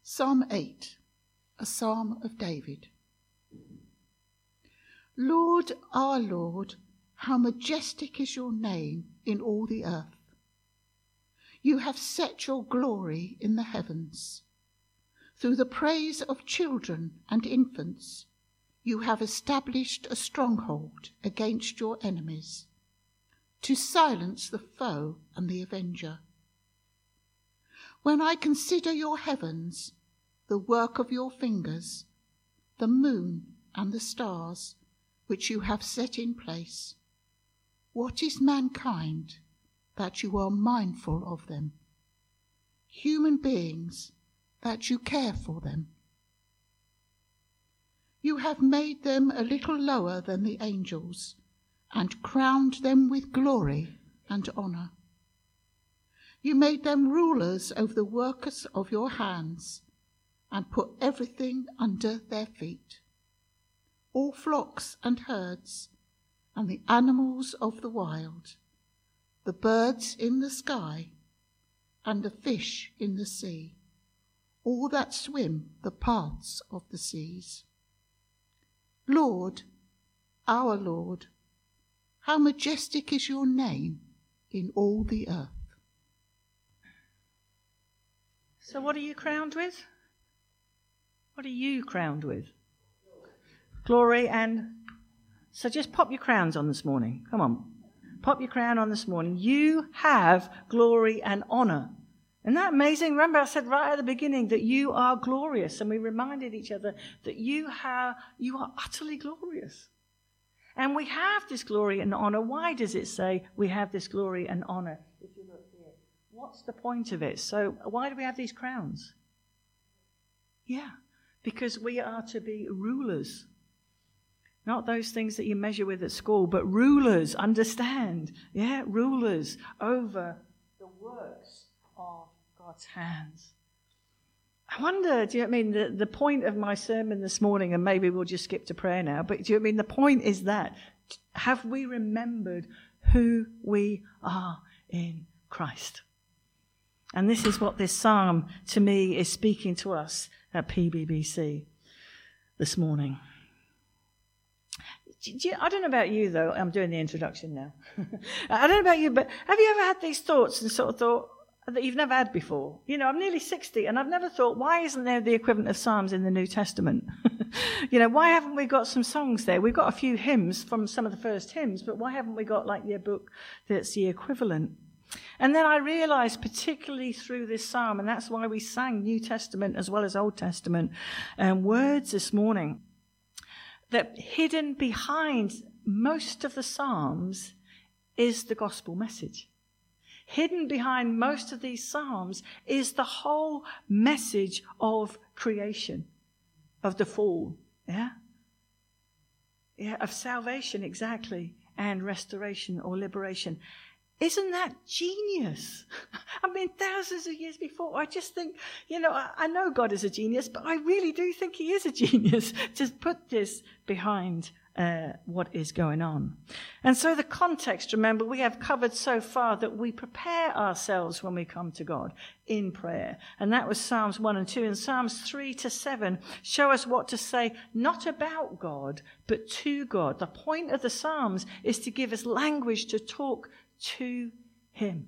Psalm 8, a psalm of David. Lord, our Lord, how majestic is your name in all the earth. You have set your glory in the heavens. Through the praise of children and infants, you have established a stronghold against your enemies, to silence the foe and the avenger. When I consider your heavens, the work of your fingers, the moon and the stars, which you have set in place, what is mankind that you are mindful of them? Human beings that you care for them. You have made them a little lower than the angels and crowned them with glory and honour. You made them rulers over the workers of your hands and put everything under their feet, all flocks and herds and the animals of the wild, the birds in the sky and the fish in the sea, all that swim the paths of the seas. Lord, our Lord, how majestic is your name in all the earth. So what are you crowned with? What are you crowned with? Glory. And so just pop your crowns on this morning. Come on. Pop your crown on this morning. You have glory and honour. Isn't that amazing? Remember I said right at the beginning that you are glorious, and we reminded each other that you are utterly glorious. And we have this glory and honour. Why does it say we have this glory and honour? If you look here, what's the point of it? So why do we have these crowns? Yeah, because we are to be rulers. Not those things that you measure with at school, but rulers, understand? Yeah, rulers over the works of God's hands. I wonder, do you know what I mean, the point of my sermon this morning, and maybe we'll just skip to prayer now, but do you know what I mean, the point is that, have we remembered who we are in Christ? And this is what this psalm, to me, is speaking to us at PBBC this morning. I don't know about you, though. I'm doing the introduction now. I don't know about you, but have you ever had these thoughts and sort of thought that you've never had before? You know, I'm nearly 60, and I've never thought, why isn't there the equivalent of Psalms in the New Testament? You know, why haven't we got some songs there? We've got a few hymns from some of the first hymns, but why haven't we got, like, the book that's the equivalent? And then I realised, particularly through this psalm, and that's why we sang New Testament as well as Old Testament words this morning, that hidden behind most of the psalms is the gospel message. Hidden behind most of these psalms is the whole message of creation, of the fall, yeah, of salvation, exactly, and restoration or liberation. Isn't that genius? I mean, thousands of years before, I just think, you know, I know God is a genius, but I really do think he is a genius to put this behind what is going on. And so the context, remember, we have covered so far that we prepare ourselves when we come to God in prayer. And that was Psalms 1 and 2. And Psalms 3 to 7 show us what to say, not about God, but to God. The point of the Psalms is to give us language to talk to him.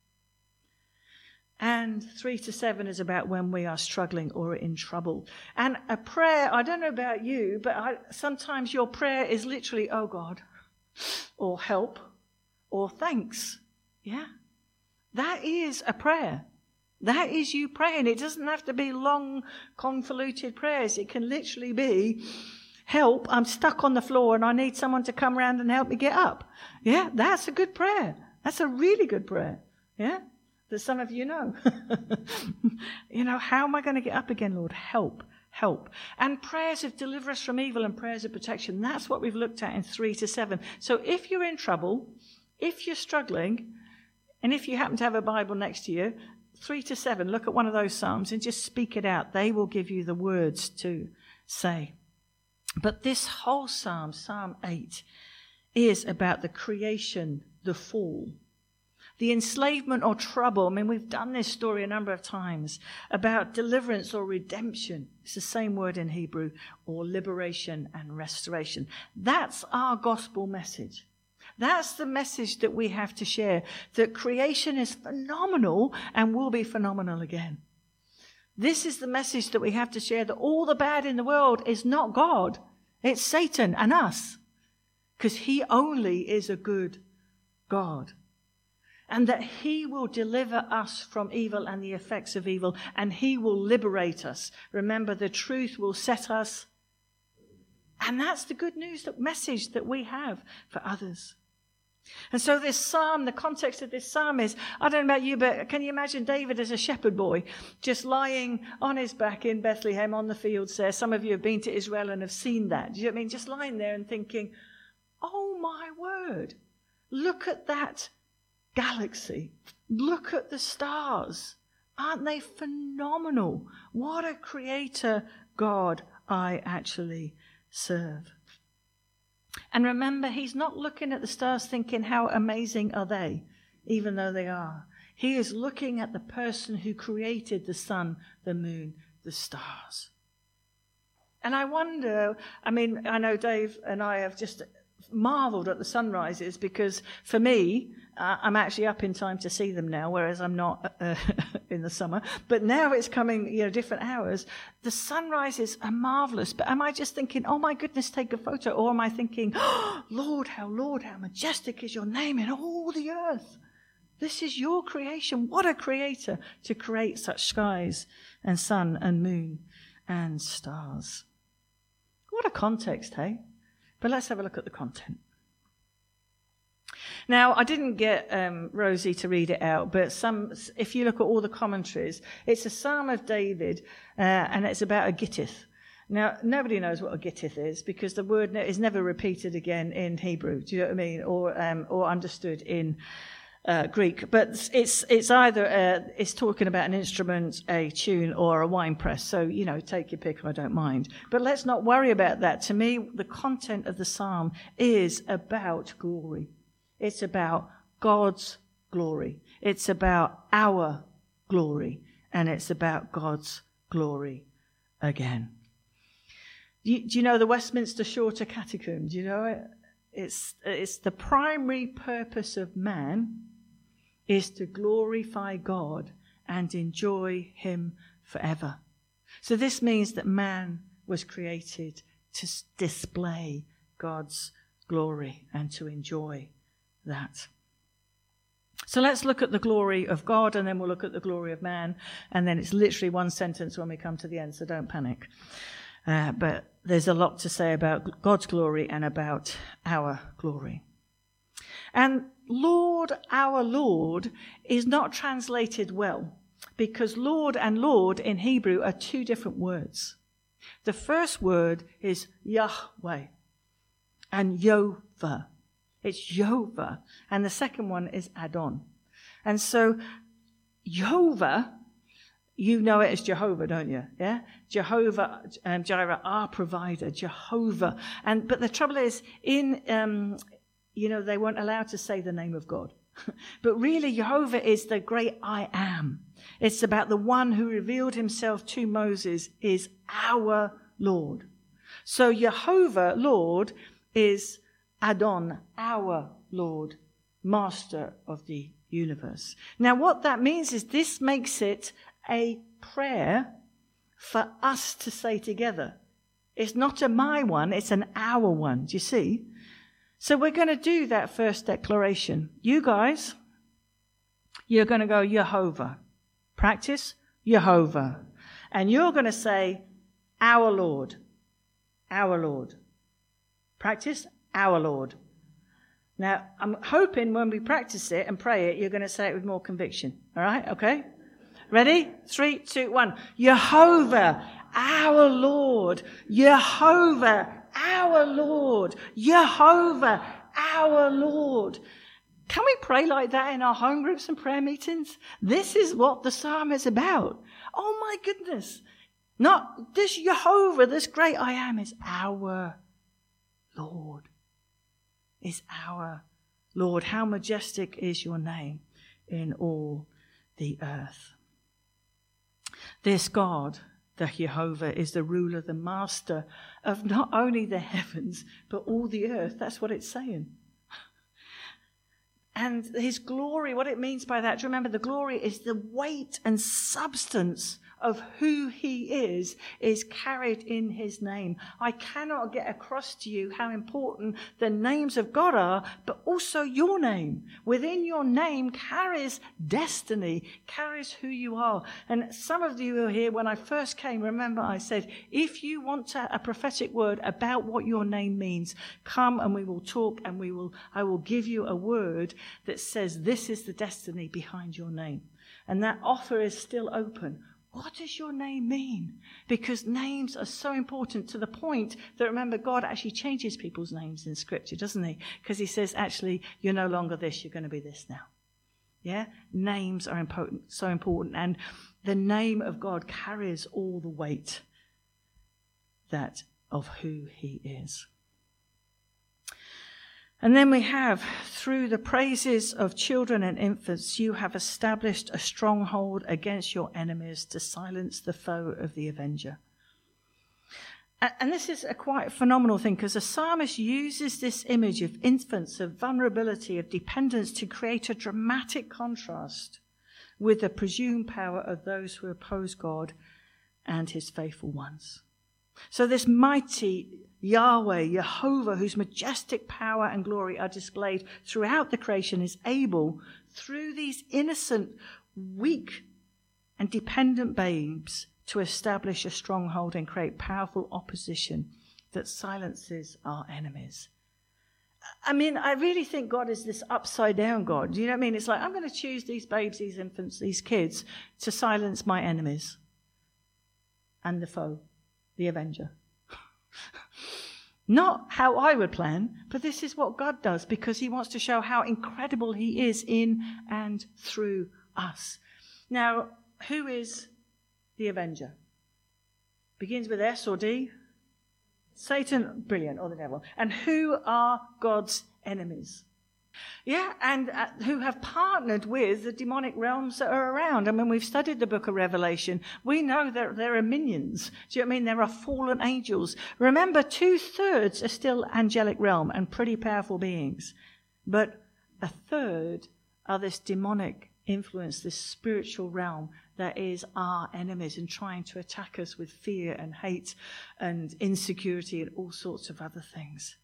And 3 to 7 is about when we are struggling or in trouble. And a prayer, I don't know about you, but sometimes your prayer is literally, oh God, or help, or thanks. Yeah. That is a prayer. That is you praying. It doesn't have to be long, convoluted prayers. It can literally be, help, I'm stuck on the floor and I need someone to come around and help me get up. Yeah, that's a good prayer. That's a really good prayer. Yeah, that some of you know. You know, how am I going to get up again, Lord? Help, help. And prayers of deliverance from evil and prayers of protection. That's what we've looked at in 3 to 7. So if you're in trouble, if you're struggling, and if you happen to have a Bible next to you, 3 to 7, look at one of those Psalms and just speak it out. They will give you the words to say. But this whole psalm, Psalm 8, is about the creation, the fall. the enslavement or trouble. I mean, we've done this story a number of times about deliverance or redemption. It's the same word in Hebrew, or liberation and restoration. That's our gospel message. That's the message that we have to share, that creation is phenomenal and will be phenomenal again. This is the message that we have to share, that all the bad in the world is not God. It's Satan and us, because he only is a good God. And that he will deliver us from evil and the effects of evil, and he will liberate us. Remember, the truth will set us. And that's the good news, the message that we have for others. And so this psalm, the context of this psalm is, I don't know about you, but can you imagine David as a shepherd boy, just lying on his back in Bethlehem on the fields there? Some of you have been to Israel and have seen that. Do you know what I mean? Just lying there and thinking, oh my word, look at that galaxy. Look at the stars. Aren't they phenomenal? What a creator God I actually serve. And remember, he's not looking at the stars thinking, how amazing are they, even though they are. He is looking at the person who created the sun, the moon, the stars. And I wonder, I mean, I know Dave and I have just marveled at the sunrises, because for me, I'm actually up in time to see them now, whereas I'm not in the summer. But now it's coming, different hours. The sunrises are marvelous. But am I just thinking, oh my goodness, take a photo? Or am I thinking, oh, Lord, how majestic is your name in all the earth. This is your creation. What a creator to create such skies and sun and moon and stars. What a context, hey? But let's have a look at the content. Now, I didn't get Rosie to read it out, but if you look at all the commentaries, it's a Psalm of David, and it's about a gittith. Now, nobody knows what a gittith is, because the word is never repeated again in Hebrew, do you know what I mean, or understood in Greek. But it's either it's talking about an instrument, a tune, or a wine press. So, take your pick, I don't mind. But let's not worry about that. To me, the content of the psalm is about glory. It's about God's glory. It's about our glory. And it's about God's glory again. Do you know the Westminster Shorter Catechism? Do you know it? It's the primary purpose of man is to glorify God and enjoy him forever. So this means that man was created to display God's glory and to enjoy that. So let's look at the glory of God, and then we'll look at the glory of man, and then it's literally one sentence when we come to the end, so don't panic. But there's a lot to say about God's glory and about our glory. And Lord, our Lord, is not translated well, because Lord and Lord in Hebrew are two different words. The first word is Yahweh and Yehovah. It's Yehovah. And the second one is Adon. And so Yehovah, you know it as Jehovah, don't you? Yeah? Jehovah, Jireh, our provider, Jehovah. But the trouble is, they weren't allowed to say the name of God. But really, Jehovah is the great I am. It's about the one who revealed himself to Moses is our Lord. So Jehovah, Lord, is Adon, our Lord, Master of the universe. Now, what that means is this makes it a prayer for us to say together. It's not a my one, it's an our one. Do you see? So we're going to do that first declaration. You guys, you're going to go Jehovah. Practice Jehovah. And you're going to say, our Lord. Our Lord. Practice our Lord. Now, I'm hoping when we practice it and pray it, you're going to say it with more conviction. All right? Okay? Ready? 3, 2, 1. Jehovah, our Lord. Jehovah, our Lord. Jehovah, our Lord. Can we pray like that in our home groups and prayer meetings? This is what the psalm is about. Oh my goodness. Not this Jehovah, this great I am, is our Lord. Is our Lord. How majestic is your name in all the earth. This God, the Jehovah, is the ruler, the master of not only the heavens, but all the earth. That's what it's saying. And his glory, what it means by that, do you remember the glory is the weight and substance of who he is carried in his name. I cannot get across to you how important the names of God are, but also your name. Within your name carries destiny, carries who you are. And some of you are here, when I first came, remember I said, if you want a prophetic word about what your name means, come and we will talk, and I will give you a word that says this is the destiny behind your name. And that offer is still open. What does your name mean? Because names are so important, to the point that, remember, God actually changes people's names in Scripture, doesn't he? Because he says, actually, you're no longer this, you're going to be this now. Yeah? Names are important, so important. And the name of God carries all the weight that of who he is. And then we have, through the praises of children and infants, you have established a stronghold against your enemies to silence the foe of the avenger. And this is a quite phenomenal thing, because the psalmist uses this image of infants, of vulnerability, of dependence, to create a dramatic contrast with the presumed power of those who oppose God and his faithful ones. So this mighty Yahweh, Jehovah, whose majestic power and glory are displayed throughout the creation, is able, through these innocent, weak and dependent babes, to establish a stronghold and create powerful opposition that silences our enemies. I mean, I really think God is this upside down God. Do you know what I mean? It's like, I'm going to choose these babes, these infants, these kids to silence my enemies and the foe, the avenger. Not how I would plan, but this is what God does, because he wants to show how incredible he is in and through us. Now, who is the avenger? Begins with S or D? Satan, brilliant, or the devil. And who are God's enemies? Yeah, and who have partnered with the demonic realms that are around. And when we've studied the book of Revelation, we know that there are minions. Do you know what I mean? There are fallen angels. Remember, 2/3 are still angelic realm and pretty powerful beings. But 1/3 are this demonic influence, this spiritual realm that is our enemies and trying to attack us with fear and hate and insecurity and all sorts of other things.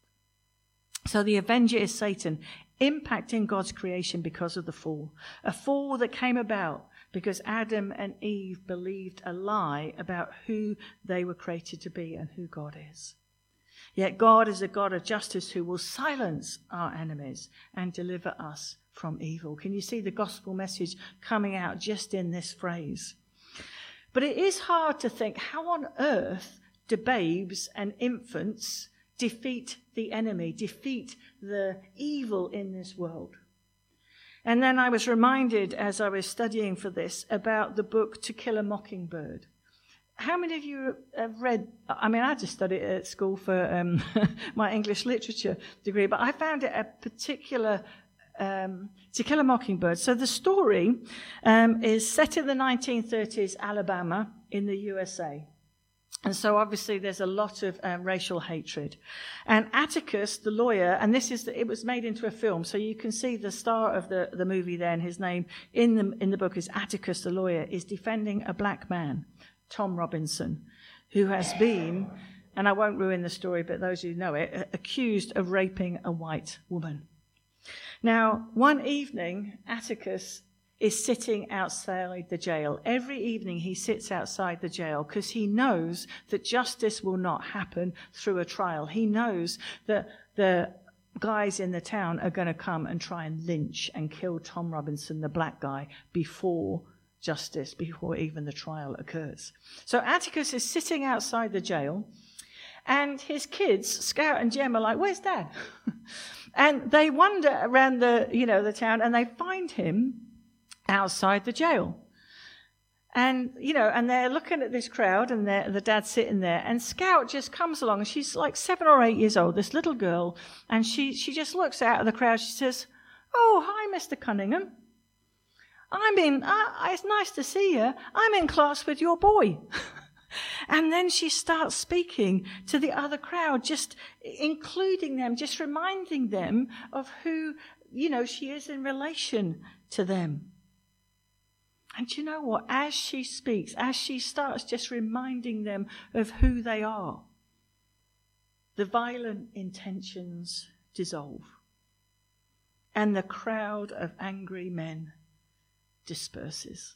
So the avenger is Satan, impacting God's creation because of the fall. A fall that came about because Adam and Eve believed a lie about who they were created to be and who God is. Yet God is a God of justice who will silence our enemies and deliver us from evil. Can you see the gospel message coming out just in this phrase? But it is hard to think, how on earth do babes and infants defeat the enemy, defeat the evil in this world? And then I was reminded, as I was studying for this, about the book To Kill a Mockingbird. How many of you have read? I mean, I just studied it at school for my English literature degree, but I found it a particular To Kill a Mockingbird. So the story is set in the 1930s Alabama in the USA. And so obviously there's a lot of racial hatred. And Atticus, the lawyer, and it was made into a film, so you can see the star of the movie there, and his name in the book is Atticus, the lawyer, is defending a black man, Tom Robinson, who has been, and I won't ruin the story, but those who know it, accused of raping a white woman. Now, one evening, Atticus is sitting outside the jail. Every evening he sits outside the jail because he knows that justice will not happen through a trial. He knows that the guys in the town are going to come and try and lynch and kill Tom Robinson, the black guy, before justice, before even the trial occurs. So Atticus is sitting outside the jail, and his kids, Scout and Jem, are like, "Where's Dad?" And they wander around the town, and they find him outside the jail. And, and they're looking at this crowd, and the dad's sitting there, and Scout just comes along, and she's like 7 or 8 years old, this little girl, and she just looks out of the crowd. She says, "Oh, hi, Mr. Cunningham." It's nice to see you. I'm in class with your boy. And then she starts speaking to the other crowd, just including them, just reminding them of who, she is in relation to them. And you know what? As she speaks, as she starts just reminding them of who they are, the violent intentions dissolve. And the crowd of angry men disperses.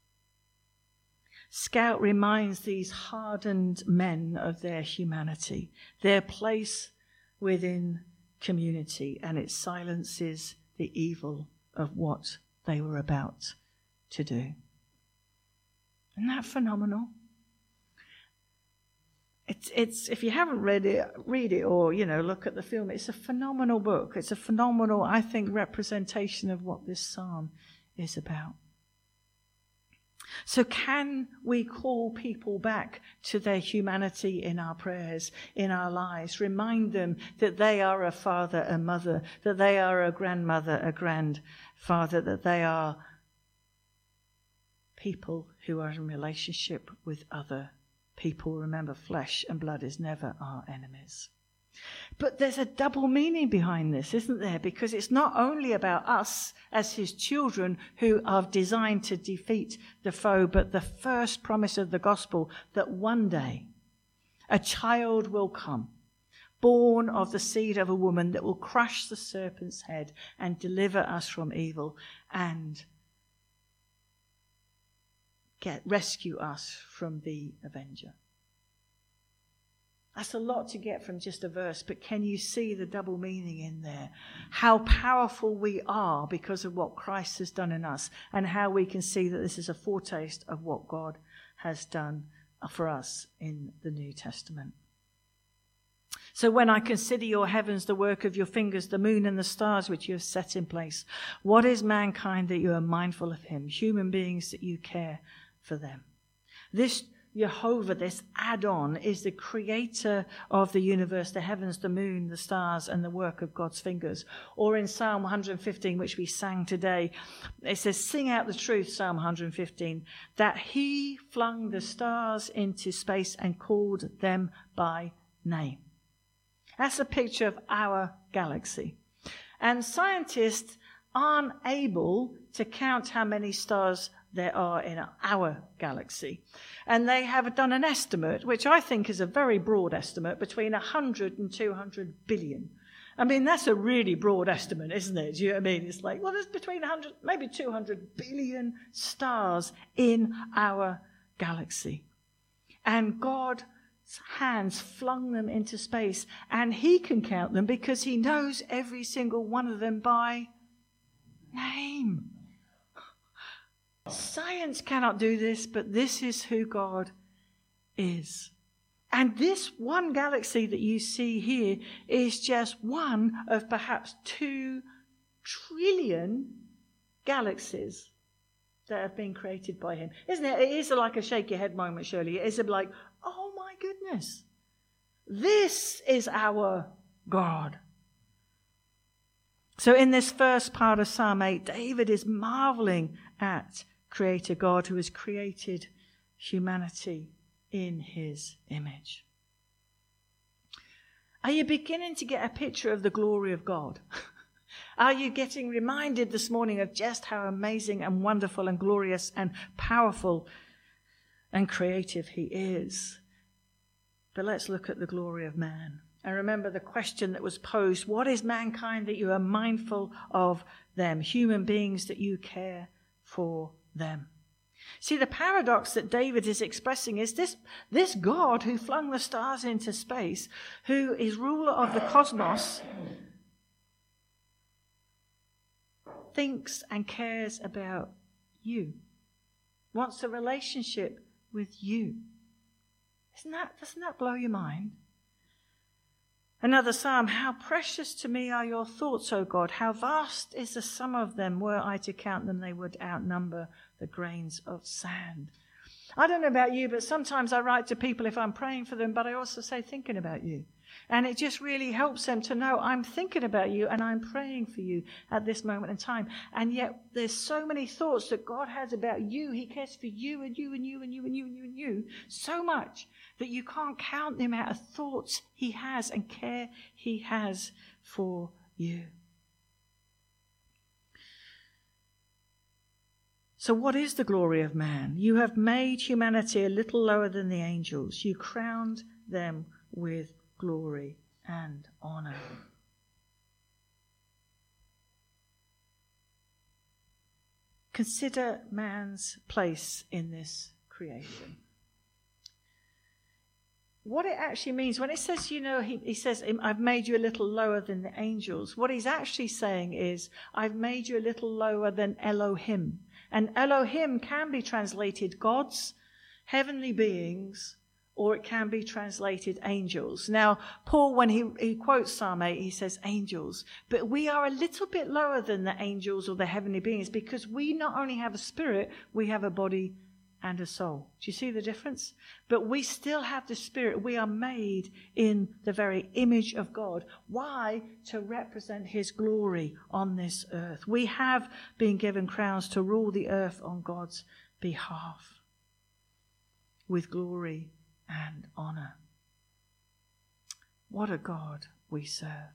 Scout reminds these hardened men of their humanity, their place within community, and it silences the evil of what they were about to do. Isn't that phenomenal? It's if you haven't read it, read it, or look at the film. It's a phenomenal book. It's a phenomenal, I think, representation of what this psalm is about. So can we call people back to their humanity in our prayers, in our lives? Remind them that they are a father, a mother, that they are a grandmother, a grandfather, that they are people who are in relationship with other people. Remember, flesh and blood is never our enemies. But there's a double meaning behind this, isn't there? Because it's not only about us as his children who are designed to defeat the foe, but the first promise of the gospel that one day a child will come, born of the seed of a woman, that will crush the serpent's head and deliver us from evil and rescue us from the avenger. That's a lot to get from just a verse, but can you see the double meaning in there? How powerful we are because of what Christ has done in us, and how we can see that this is a foretaste of what God has done for us in the New Testament. So when I consider your heavens, the work of your fingers, the moon and the stars which you have set in place, what is mankind that you are mindful of him, human beings that you care for them? This Jehovah, this add-on, is the creator of the universe, the heavens, the moon, the stars, and the work of God's fingers. Or in Psalm 115, which we sang today, it says, sing out the truth, Psalm 115, that he flung the stars into space and called them by name. That's a picture of our galaxy. And scientists aren't able to count how many stars there are in our galaxy. And they have done an estimate, which I think is a very broad estimate, between 100 and 200 billion. I mean, that's a really broad estimate, isn't it? Do you know what I mean? It's like, well, there's between 100, maybe 200 billion stars in our galaxy. And God's hands flung them into space, and he can count them because he knows every single one of them by name. Science cannot do this, but this is who God is. And this one galaxy that you see here is just one of perhaps 2 trillion galaxies that have been created by him. Isn't it? It is like a shake your head moment, Shirley. It is like, oh my goodness, this is our God. So in this first part of Psalm 8, David is marveling at Creator God who has created humanity in his image. Are you beginning to get a picture of the glory of God? Are you getting reminded this morning of just how amazing and wonderful and glorious and powerful and creative he is? But let's look at the glory of man. And remember the question that was posed, what is mankind that you are mindful of them, human beings that you care for them? See, the paradox that David is expressing is this God who flung the stars into space, who is ruler of the cosmos, thinks and cares about you, wants a relationship with you. Doesn't that blow your mind? Another psalm, how precious to me are your thoughts, O God. How vast is the sum of them. Were I to count them, they would outnumber the grains of sand. I don't know about you, but sometimes I write to people if I'm praying for them, but I also say thinking about you. And it just really helps them to know, I'm thinking about you and I'm praying for you at this moment in time. And yet there's so many thoughts that God has about you. He cares for you and you and you and you and you and you and you so much that you can't count the amount of thoughts he has and care he has for you. So what is the glory of man? You have made humanity a little lower than the angels. You crowned them with glory and honor. Consider man's place in this creation. What it actually means, when it says, he says, I've made you a little lower than the angels, what he's actually saying is, I've made you a little lower than Elohim. And Elohim can be translated gods, heavenly beings, or it can be translated angels. Now, Paul, when he quotes Psalm 8, he says angels. But we are a little bit lower than the angels or the heavenly beings because we not only have a spirit, we have a body and a soul. Do you see the difference? But we still have the spirit. We are made in the very image of God. Why? To represent his glory on this earth. We have been given crowns to rule the earth on God's behalf with glory and honor. What a God we serve.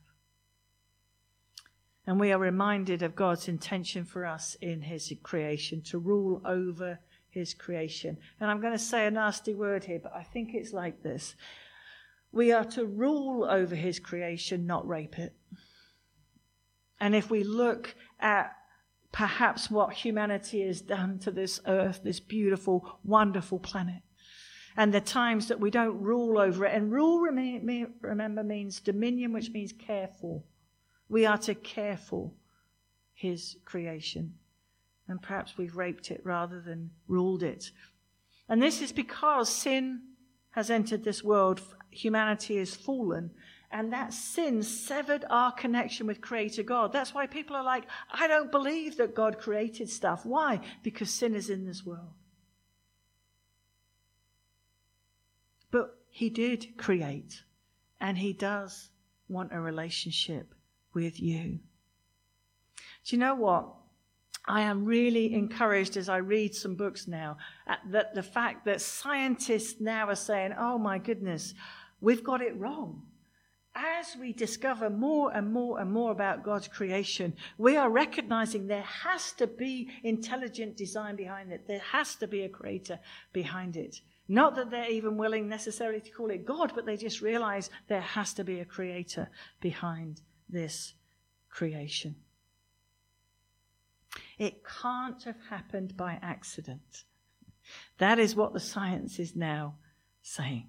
And we are reminded of God's intention for us in his creation, to rule over his creation. And I'm going to say a nasty word here, but I think it's like this. We are to rule over his creation, not rape it. And if we look at perhaps what humanity has done to this earth, this beautiful, wonderful planet, and the times that we don't rule over it. And rule, remember, means dominion, which means care for. We are to care for his creation. And perhaps we've raped it rather than ruled it. And this is because sin has entered this world. Humanity is fallen. And that sin severed our connection with Creator God. That's why people are like, I don't believe that God created stuff. Why? Because sin is in this world. But he did create. And he does want a relationship with you. Do you know what? I am really encouraged as I read some books now that the fact that scientists now are saying, oh my goodness, we've got it wrong. As we discover more and more and more about God's creation, we are recognizing there has to be intelligent design behind it. There has to be a creator behind it. Not that they're even willing necessarily to call it God, but they just realize there has to be a creator behind this creation. It can't have happened by accident. That is what the science is now saying.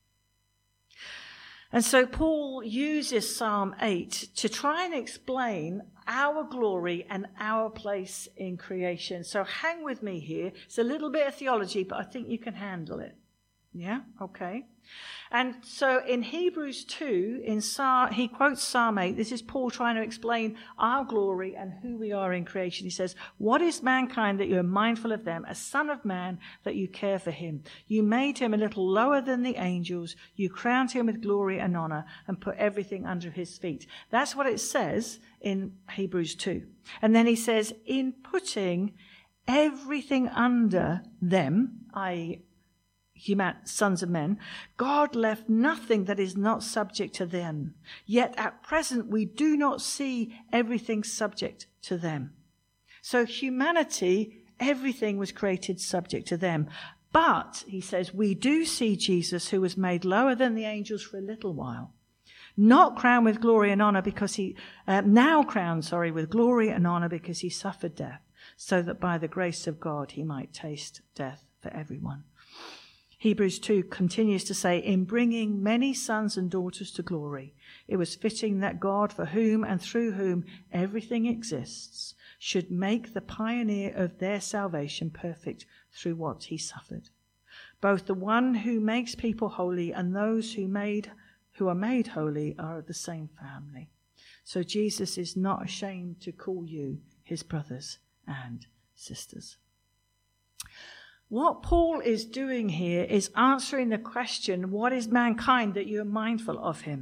And so Paul uses Psalm 8 to try and explain our glory and our place in creation. So hang with me here. It's a little bit of theology, but I think you can handle it. Yeah? Okay. And so in Hebrews 2, he quotes Psalm 8. This is Paul trying to explain our glory and who we are in creation. He says, what is mankind that you are mindful of them? A son of man that you care for him. You made him a little lower than the angels. You crowned him with glory and honor and put everything under his feet. That's what it says in Hebrews 2. And then he says, in putting everything under them, i.e., sons of men, God left nothing that is not subject to them. Yet at present we do not see everything subject to them. So humanity, everything was created subject to them. But, he says, we do see Jesus, who was made lower than the angels for a little while, not crowned with glory and honor because with glory and honor because he suffered death, so that by the grace of God he might taste death for everyone. Hebrews 2 continues to say, in bringing many sons and daughters to glory, it was fitting that God, for whom and through whom everything exists, should make the pioneer of their salvation perfect through what he suffered. Both the one who makes people holy and those who are made holy are of the same family. So Jesus is not ashamed to call you his brothers and sisters. What Paul is doing here is answering the question, what is mankind that you are mindful of him?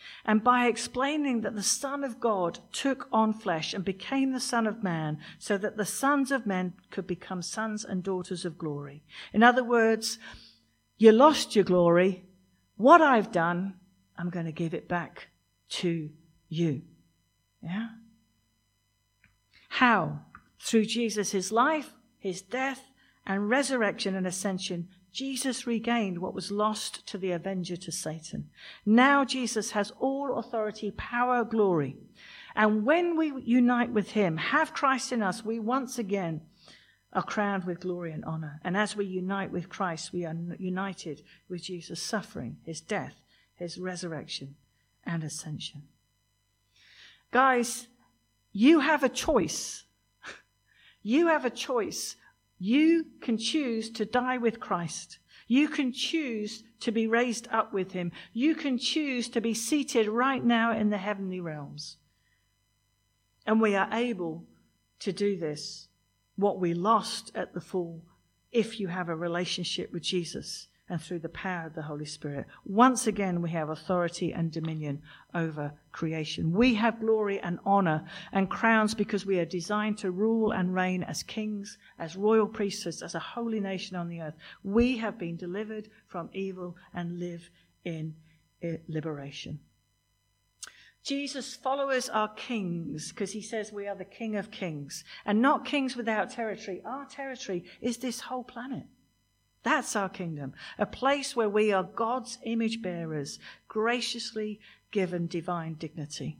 And by explaining that the Son of God took on flesh and became the Son of Man, so that the sons of men could become sons and daughters of glory. In other words, you lost your glory. What I've done, I'm going to give it back to you. Yeah? How? Through Jesus' life, his death, and resurrection and ascension, Jesus regained what was lost to the avenger, to Satan. Now Jesus has all authority, power, glory. And when we unite with him, have Christ in us, we once again are crowned with glory and honor. And as we unite with Christ, we are united with Jesus' suffering, his death, his resurrection, and ascension. Guys, you have a choice. You have a choice. You can choose to die with Christ. You can choose to be raised up with him. You can choose to be seated right now in the heavenly realms. And we are able to do this, what we lost at the fall, if you have a relationship with Jesus and through the power of the Holy Spirit. Once again, we have authority and dominion over creation. We have glory and honor and crowns because we are designed to rule and reign as kings, as royal priesthoods, as a holy nation on the earth. We have been delivered from evil and live in liberation. Jesus' followers are kings because he says we are the King of Kings and not kings without territory. Our territory is this whole planet. That's our kingdom, a place where we are God's image bearers, graciously given divine dignity.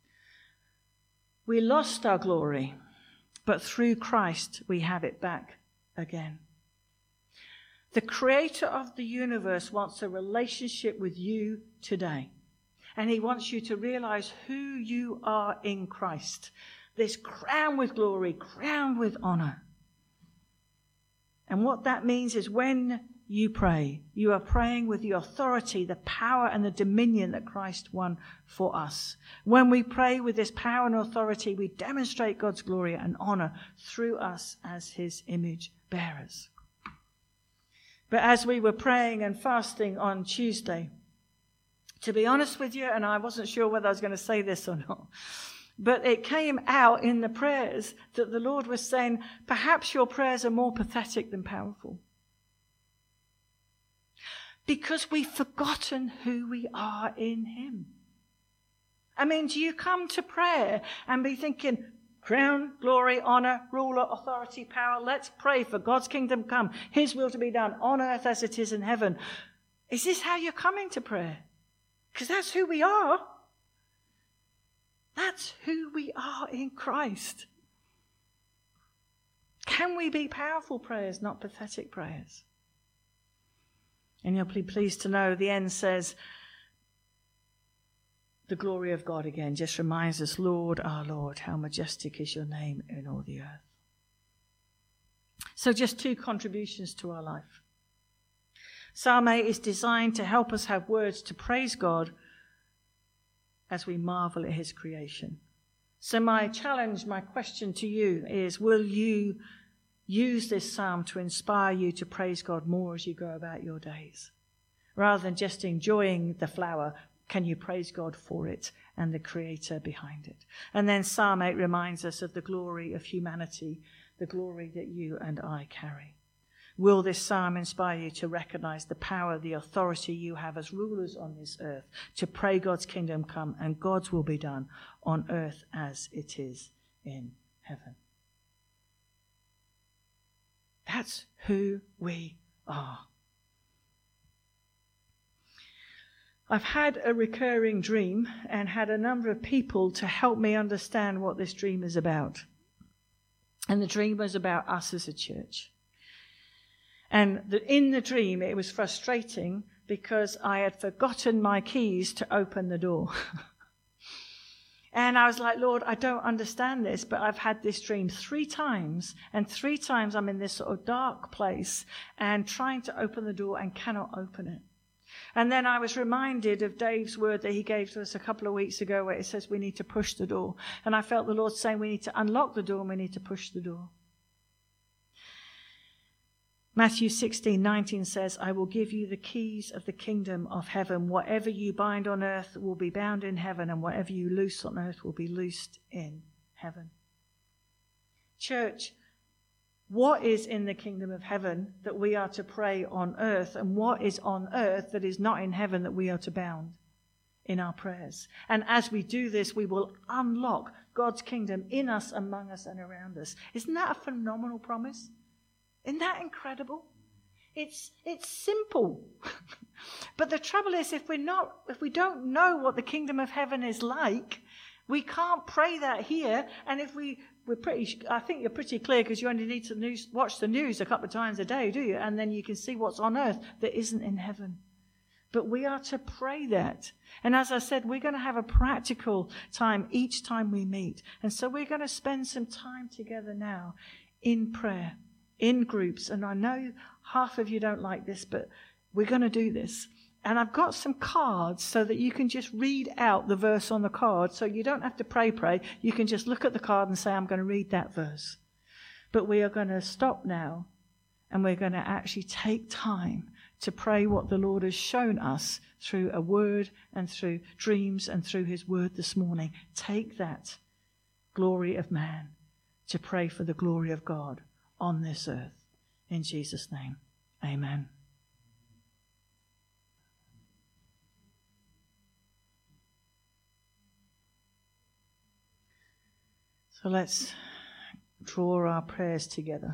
We lost our glory, but through Christ we have it back again. The creator of the universe wants a relationship with you today, and he wants you to realize who you are in Christ. This crowned with glory, crowned with honor. And what that means is when you pray, you are praying with the authority, the power, and the dominion that Christ won for us. When we pray with this power and authority, we demonstrate God's glory and honor through us as his image bearers. But as we were praying and fasting on Tuesday, to be honest with you, and I wasn't sure whether I was going to say this or not, but it came out in the prayers that the Lord was saying, perhaps your prayers are more pathetic than powerful. Because we've forgotten who we are in him. I mean, do you come to prayer and be thinking, crown, glory, honor, ruler, authority, power, let's pray for God's kingdom come, his will to be done on earth as it is in heaven. Is this how you're coming to prayer? Because that's who we are. That's who we are in Christ. Can we be powerful prayers, not pathetic prayers? And you'll be pleased to know the end says, the glory of God again just reminds us, Lord, our Lord, how majestic is your name in all the earth. So just 2 contributions to our life. Psalm 8 is designed to help us have words to praise God as we marvel at his creation. So my challenge, my question to you is, will you use this psalm to inspire you to praise God more as you go about your days? Rather than just enjoying the flower, can you praise God for it and the creator behind it? And then Psalm 8 reminds us of the glory of humanity, the glory that you and I carry. Will this psalm inspire you to recognize the power, the authority you have as rulers on this earth, to pray God's kingdom come and God's will be done on earth as it is in heaven? That's who we are. I've had a recurring dream and had a number of people to help me understand what this dream is about. And the dream was about us as a church. And in the dream, it was frustrating because I had forgotten my keys to open the door. And I was like, Lord, I don't understand this, but I've had this dream 3 times, and 3 times I'm in this sort of dark place and trying to open the door and cannot open it. And then I was reminded of Dave's word that he gave to us a couple of weeks ago where it says we need to push the door. And I felt the Lord saying we need to unlock the door and we need to push the door. Matthew 16:19 says, I will give you the keys of the kingdom of heaven. Whatever you bind on earth will be bound in heaven, and whatever you loose on earth will be loosed in heaven. Church, what is in the kingdom of heaven that we are to pray on earth, and what is on earth that is not in heaven that we are to bound in our prayers? And as we do this, we will unlock God's kingdom in us, among us, and around us. Isn't that a phenomenal promise? Isn't that incredible? It's simple. But the trouble is, if we don't know what the kingdom of heaven is like, we can't pray that here. And I think you're pretty clear, because you only need to watch the news a couple of times a day, do you? And then you can see what's on earth that isn't in heaven. But we are to pray that. And as I said, we're going to have a practical time each time we meet. And so we're going to spend some time together now in prayer, in groups. And I know half of you don't like this, but we're going to do this. And I've got some cards so that you can just read out the verse on the card. So you don't have to pray. You can just look at the card and say, I'm going to read that verse. But we are going to stop now, and we're going to actually take time to pray what the Lord has shown us through a word and through dreams and through his word this morning. Take that glory of man to pray for the glory of God on this earth. In Jesus' name, amen. So let's draw our prayers together.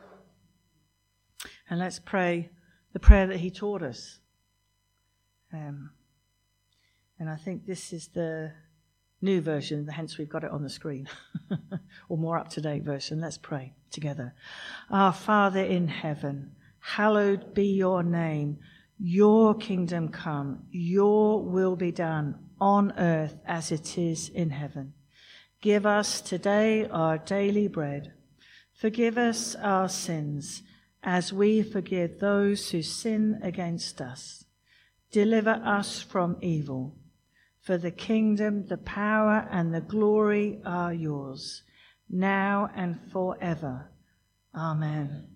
And let's pray the prayer that he taught us. And I think this is the new version, hence we've got it on the screen. Or more up-to-date version. Let's pray together. Our Father in heaven, hallowed be your name. Your kingdom come. Your will be done on earth as it is in heaven. Give us today our daily bread. Forgive us our sins, as we forgive those who sin against us. Deliver us from evil. For the kingdom, the power, and the glory are yours, now and forever. Amen.